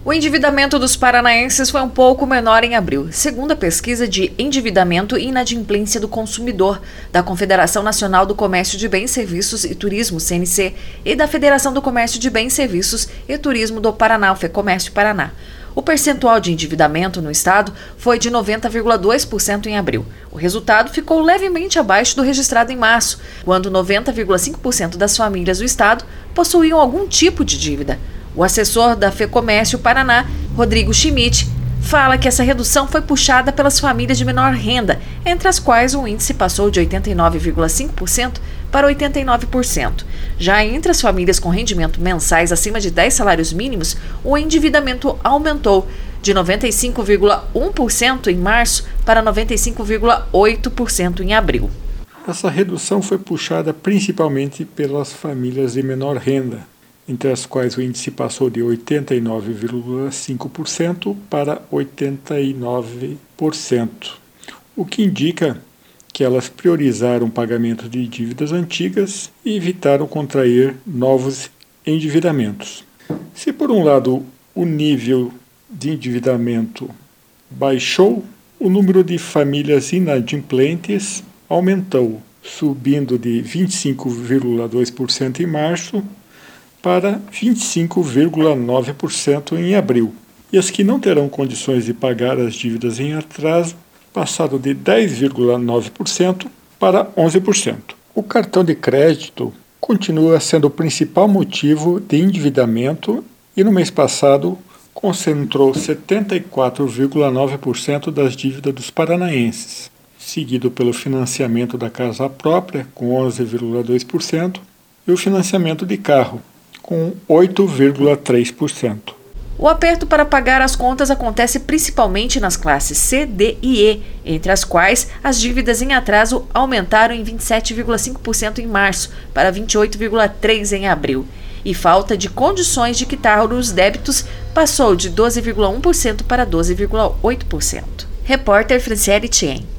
O endividamento dos paranaenses foi um pouco menor em abril, segundo a pesquisa de endividamento e inadimplência do consumidor da Confederação Nacional do Comércio de Bens, Serviços e Turismo, CNC, e da Federação do Comércio de Bens, Serviços e Turismo do Paraná, o FEComércio Paraná. O percentual de endividamento no estado foi de 90,2% em abril. O resultado ficou levemente abaixo do registrado em março, quando 90,5% das famílias do estado possuíam algum tipo de dívida. O assessor da FEComércio Paraná, Rodrigo Schmidt, fala que essa redução foi puxada pelas famílias de menor renda, entre as quais o índice passou de 89,5% para 89%. Já entre as famílias com rendimento mensais acima de 10 salários mínimos, o endividamento aumentou de 95,1% em março para 95,8% em abril. Essa redução foi puxada principalmente pelas famílias de menor renda, entre as quais o índice passou de 89,5% para 89%, o que indica que elas priorizaram o pagamento de dívidas antigas e evitaram contrair novos endividamentos. Se, por um lado, o nível de endividamento baixou, o número de famílias inadimplentes aumentou, subindo de 25,2% em março para 25,9% em abril. E as que não terão condições de pagar as dívidas em atraso passaram de 10,9% para 11%. O cartão de crédito continua sendo o principal motivo de endividamento e no mês passado concentrou 74,9% das dívidas dos paranaenses, seguido pelo financiamento da casa própria, com 11,2%, e o financiamento de carro, com 8,3%. O aperto para pagar as contas acontece principalmente nas classes C, D e E, entre as quais as dívidas em atraso aumentaram em 27,5% em março para 28,3% em abril. E falta de condições de quitar os débitos passou de 12,1% para 12,8%. Repórter Franciele Tien.